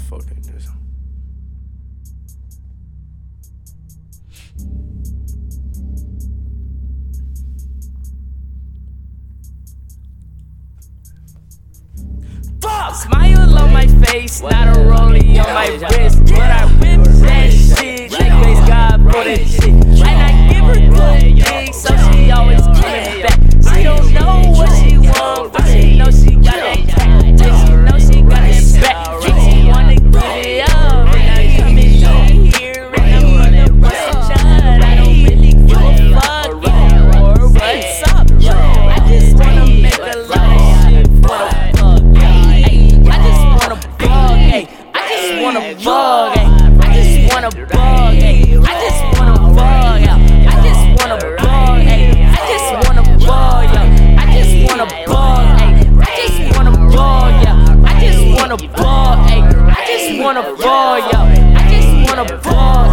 fucking this. Fuck! Smile on my face, not a rollie on my wrist. But I whip that shit, thank God for that shit. And I give her good dick, so she always coming back. She don't know what she want, but she know she got that back. Yeah, she know she got that back. Yeah, she wanna get it up, and I come in here and I'm gonna bust a shot. I don't really give a fuck anymore. What's up? I just wanna make a lot of shit for the fuck. I just wanna bug, ayy. I just wanna bug, ayy. I just wanna bug, ayy. I just wanna bug, yeah. I just wanna bug, ayy. I just wanna bug, yeah. I just wanna bug, ayy. I just wanna bug, yeah. I just wanna bug, ayy. I just wanna bug, yeah. I just wanna bug.